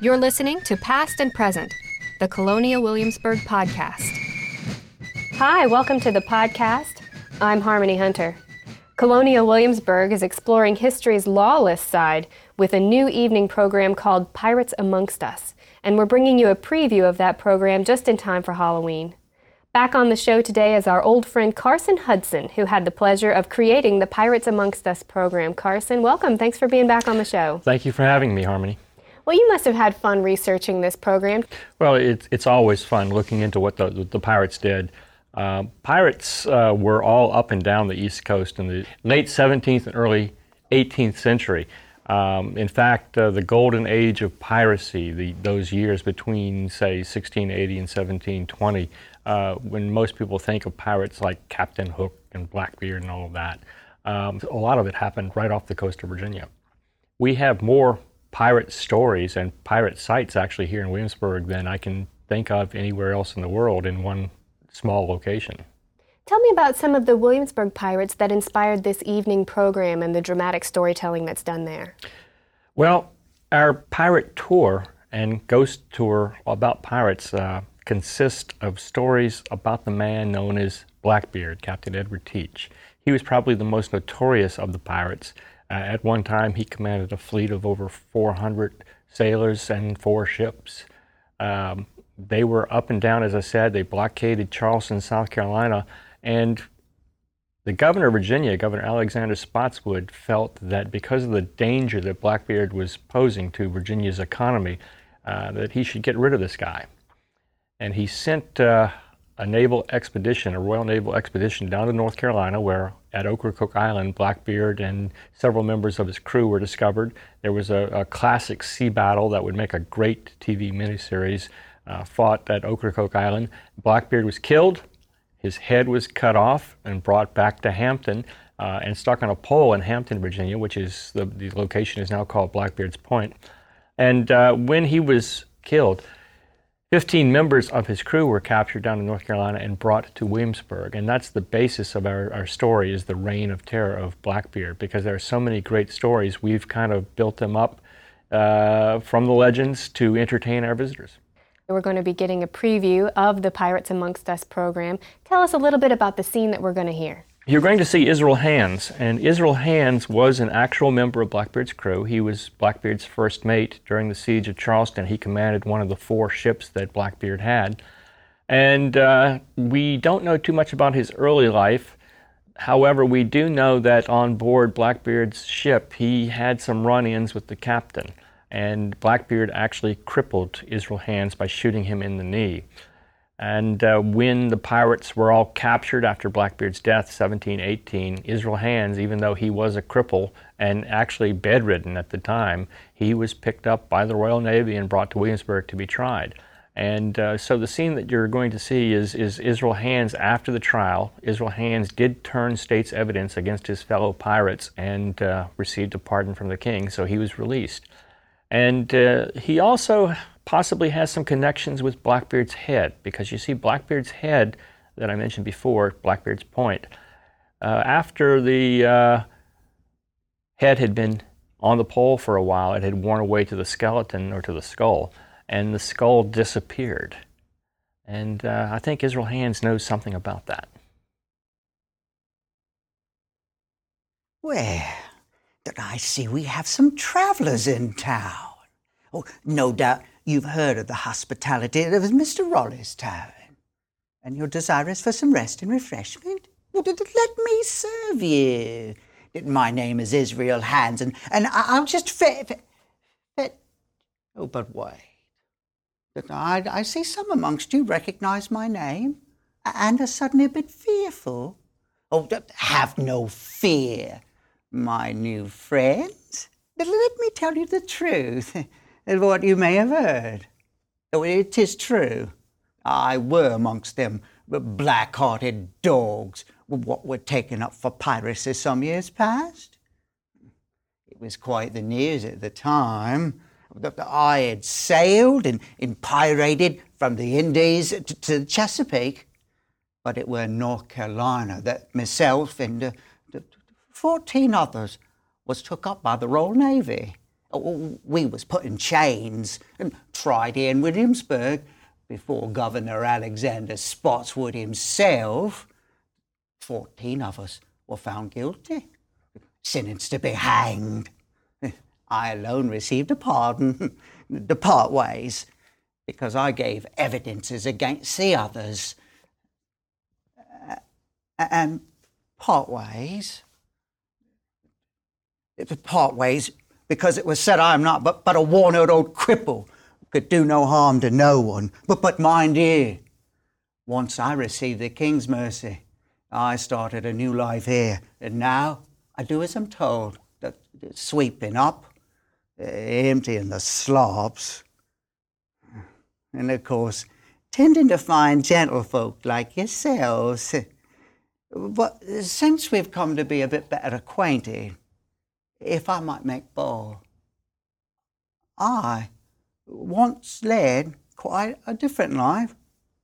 You're listening to Past and Present, the Colonial Williamsburg podcast. Hi, welcome to the podcast. I'm Harmony Hunter. Colonial Williamsburg is exploring history's lawless side with a new evening program called Pirates Amongst Us, and we're bringing you a preview of that program just in time for Halloween. Back on the show today is our old friend Carson Hudson, who had the pleasure of creating the Pirates Amongst Us program. Carson, welcome. Thanks for being back on the show. Thank you for having me, Harmony. Well, you must have had fun researching this program. Well, it's always fun looking into what the pirates did. Pirates were all up and down the East Coast in the late 17th and early 18th century. In fact, the golden age of piracy, those years between, say, 1680 and 1720, when most people think of pirates like Captain Hook and Blackbeard and all of that, a lot of it happened right off the coast of Virginia. We have more pirate stories and pirate sites actually here in Williamsburg than I can think of anywhere else in the world in one small location. Tell me about some of the Williamsburg pirates that inspired this evening program and the dramatic storytelling that's done there. Well, our pirate tour and ghost tour about pirates consist of stories about the man known as Blackbeard, Captain Edward Teach. He was probably the most notorious of the pirates. At one time, he commanded a fleet of over 400 sailors and 4 ships. They were up and down, as I said. They blockaded Charleston, South Carolina, and the governor of Virginia, Governor Alexander Spotswood, felt that because of the danger that Blackbeard was posing to Virginia's economy, that he should get rid of this guy. And he sent a naval expedition, a Royal Naval Expedition, down to North Carolina, where at Ocracoke Island, Blackbeard and several members of his crew were discovered. There was a classic sea battle that would make a great TV miniseries fought at Ocracoke Island. Blackbeard was killed. His head was cut off and brought back to Hampton and stuck on a pole in Hampton, Virginia, which is the location is now called Blackbeard's Point. And when he was killed, 15 members of his crew were captured down in North Carolina and brought to Williamsburg. And that's the basis of our story, is the reign of terror of Blackbeard. Because there are so many great stories, we've kind of built them up from the legends to entertain our visitors. We're going to be getting a preview of the Pirates Amongst Us program. Tell us a little bit about the scene that we're going to hear. You're going to see Israel Hands, and Israel Hands was an actual member of Blackbeard's crew. He was Blackbeard's first mate during the siege of Charleston. He commanded one of the 4 ships that Blackbeard had. And we don't know too much about his early life. However, we do know that on board Blackbeard's ship, he had some run-ins with the captain. And Blackbeard actually crippled Israel Hands by shooting him in the knee. And when the pirates were all captured after Blackbeard's death, 1718, Israel Hands, even though he was a cripple and actually bedridden at the time, he was picked up by the Royal Navy and brought to Williamsburg to be tried. And so the scene that you're going to see is Israel Hands after the trial. Israel Hands did turn state's evidence against his fellow pirates and received a pardon from the king, so he was released. And he also possibly has some connections with Blackbeard's head, because you see Blackbeard's head that I mentioned before, Blackbeard's Point, after the head had been on the pole for a while, it had worn away to the skeleton or to the skull, and the skull disappeared. And I think Israel Hands knows something about that. Well, then I see we have some travelers in town. Oh, no doubt you've heard of the hospitality of Mr. Raleigh's Tavern, and you're desirous for some rest and refreshment? Well, let me serve you. My name is Israel Hands, and I'll just Oh, but wait. I see some amongst you recognize my name, and are suddenly a bit fearful. Oh, have no fear, my new friends. Let me tell you the truth. What you may have heard. Oh, it is true. I were amongst them black-hearted dogs what were taken up for piracy some years past. It was quite the news at the time. I had sailed and pirated from the Indies to the Chesapeake, but it were North Carolina that myself and 14 others was took up by the Royal Navy. We was put in chains and tried here in Williamsburg before Governor Alexander Spotswood himself. 14 of us were found guilty, sentenced to be hanged. I alone received a pardon to part ways because I gave evidences against the others. And part ways because it was said I am not but a worn-out old cripple who could do no harm to no one. But mind you, once I received the King's mercy, I started a new life here. And now I do as I'm told, sweeping up, emptying the slobs, and of course, tending to find gentlefolk like yourselves. But since we've come to be a bit better acquainted, if I might make bold, I once led quite a different life.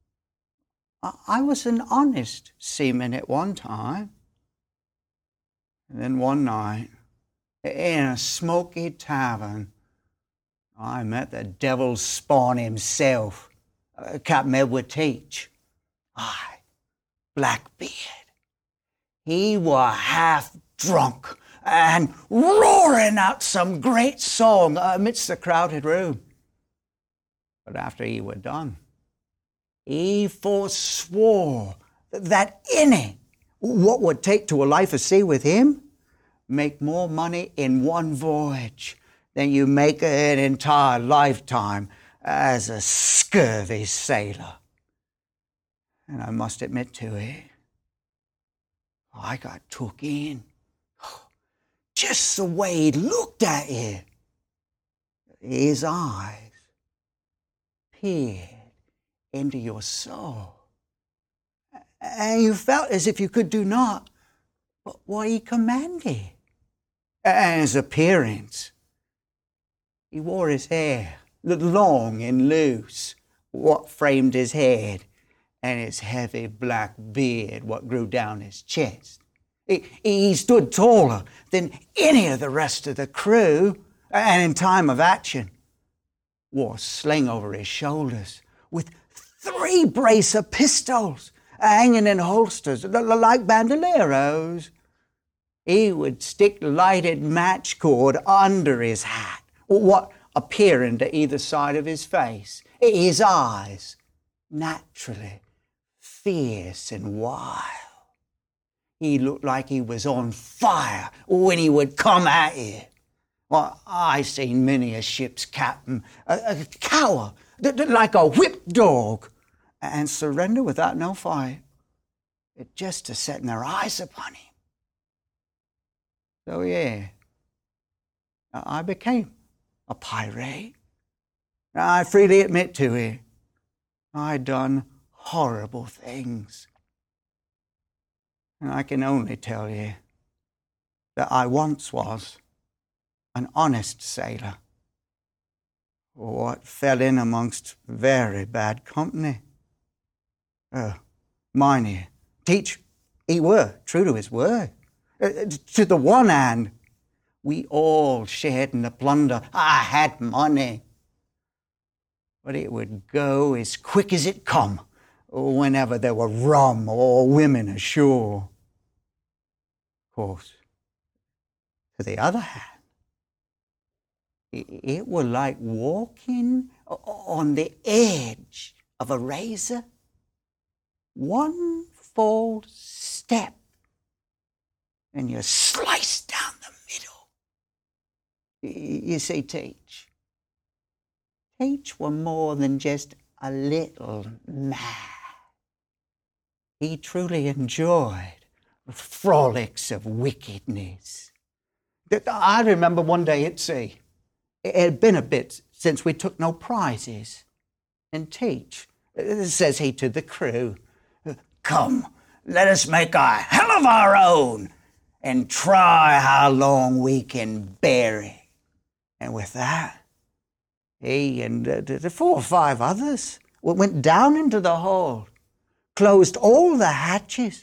I was an honest seaman at one time. And then one night, in a smoky tavern, I met the devil's spawn himself, Captain Edward Teach. Aye, Blackbeard. He were half drunk and roaring out some great song amidst the crowded room. But after he were done, he forswore that any what would take to a life of sea with him make more money in one voyage than you make an entire lifetime as a scurvy sailor. And I must admit to it, I got took in. Just the way he looked at you. His eyes peered into your soul. And you felt as if you could do naught but what he commanded. And his appearance, he wore his hair long and loose, what framed his head, and his heavy black beard, what grew down his chest. He stood taller than any of the rest of the crew, and in time of action, wore a sling over his shoulders with 3 brace of pistols hanging in holsters like bandoleros. He would stick lighted match cord under his hat, what appearing to either side of his face. His eyes, naturally fierce and wild. He looked like he was on fire when he would come at you. Well, I seen many a ship's captain cower like a whipped dog and surrender without no fight, just to setting their eyes upon him. So yeah, I became a pirate. I freely admit to it, I done horrible things. And I can only tell you that I once was an honest sailor, what fell in amongst very bad company. Mine here, Teach, he were true to his word. To the one hand, we all shared in the plunder. I had money. But it would go as quick as it come whenever there were rum or women ashore. Of course, to the other hand, it were like walking on the edge of a razor. One false step, and you're sliced down the middle. You see, Teach were more than just a little mad. He truly enjoyed frolics of wickedness. I remember one day at sea, it had been a bit since we took no prizes. And Teach, says he to the crew, "Come, let us make a hell of our own and try how long we can bear it." And with that, he and the 4 or 5 others went down into the hold, closed all the hatches,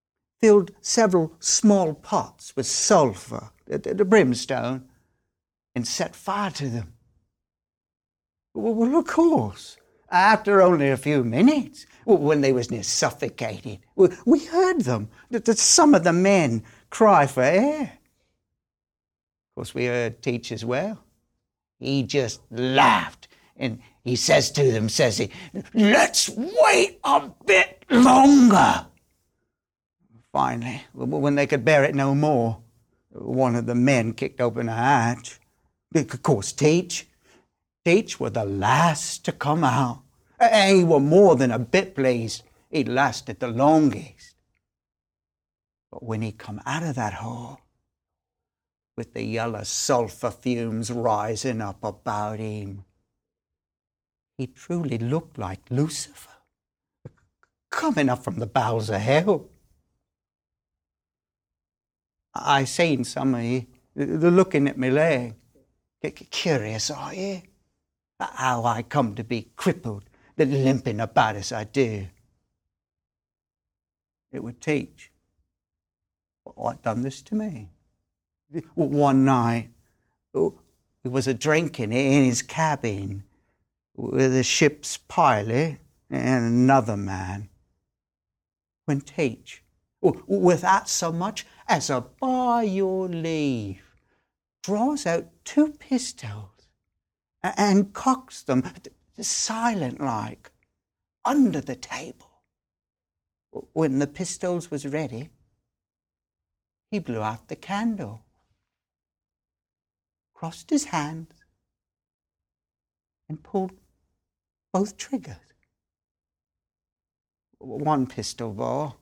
filled several small pots with sulphur, the brimstone, and set fire to them. Well, of course, after only a few minutes, when they was near suffocated, we heard them, that some of the men cry for air. Of course, we heard Teach as well. He just laughed, and he says to them, says he, "Let's wait a bit longer." Finally, when they could bear it no more, one of the men kicked open a hatch. Of course, Teach were the last to come out. And he were more than a bit pleased. He'd lasted the longest. But when he come out of that hole, with the yellow sulphur fumes rising up about him, he truly looked like Lucifer, coming up from the bowels of hell. I seen some of you looking at me leg. Curious, are you? How I come to be crippled, limping about as I do. It would Teach what done this to me. One night, he was a drinking in his cabin with the ship's pilot and another man. When Teach, without so much as a "by your leave," draws out 2 pistols and cocks them silent-like under the table. When the pistols was ready, he blew out the candle, crossed his hands, and pulled both triggers. One pistol ball,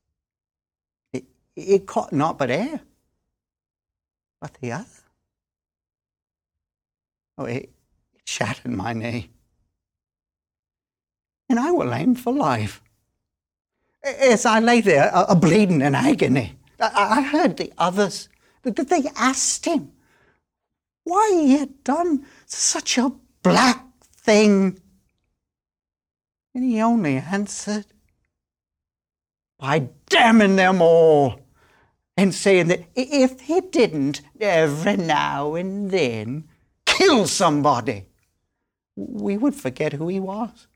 it caught naught but air, but the other, it shattered my knee. And I were lame for life. As I lay there, a bleeding in agony, I heard the others, that they asked him why he had done such a black thing. And he only answered by damning them all and saying that if he didn't every now and then kill somebody, we would forget who he was.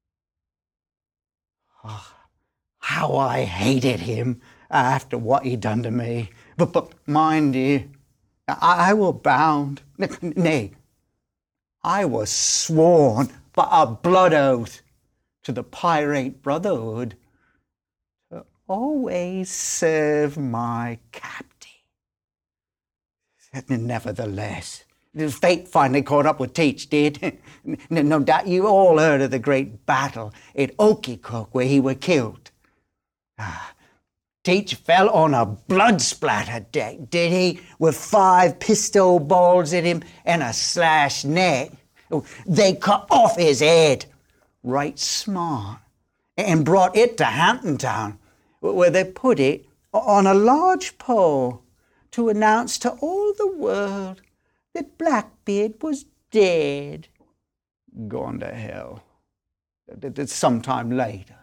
Oh, how I hated him after what he'd done to me. But mind you, I was bound, nay, I was sworn by a blood oath to the Pirate Brotherhood to always serve my captain. Nevertheless, fate finally caught up with Teach, did. No doubt you all heard of the great battle at Okikook where he was killed. Teach fell on a blood-splattered deck, did he, with 5 pistol balls in him and a slashed neck. They cut off his head right smart and brought it to Hampton Town, where they put it on a large pole to announce to all the world that Blackbeard was dead, gone to hell. Sometime later,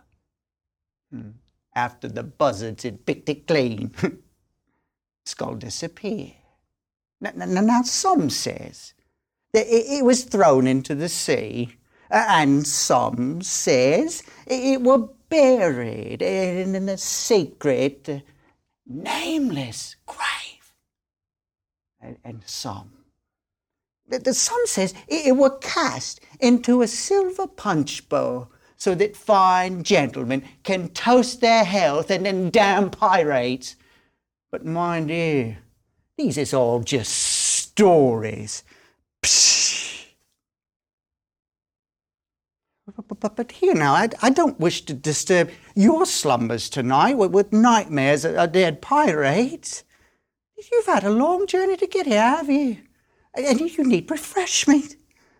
after the buzzards had picked it clean, skull disappeared. Now some says that it was thrown into the sea, and some says it was buried in a secret, nameless grave. And some says it was cast into a silver punch bowl so that fine gentlemen can toast their health and then damn pirates. But mind you, these is all just stories. Psh. But here now, I don't wish to disturb your slumbers tonight with nightmares of dead pirates. You've had a long journey to get here, have you? And you need refreshment.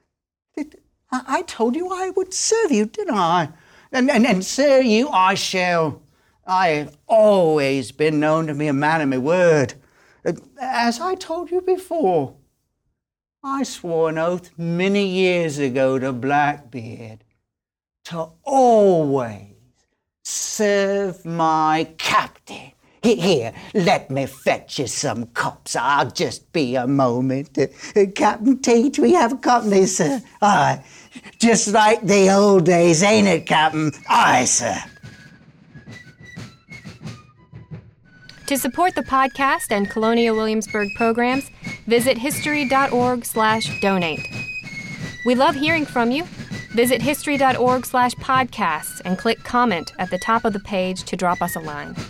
I told you I would serve you, didn't I? And serve you I shall. I have always been known to be a man of my word. As I told you before, I swore an oath many years ago to Blackbeard to always serve my captain Here, let me fetch you some cups. I'll just be a moment. Captain Tate, we have company, sir. Aye, just like the old days, ain't it, Captain? Aye, sir. To support the podcast and Colonial Williamsburg programs, visit history.org/donate. We love hearing from you. Visit history.org/podcasts and click comment at the top of the page to drop us a line.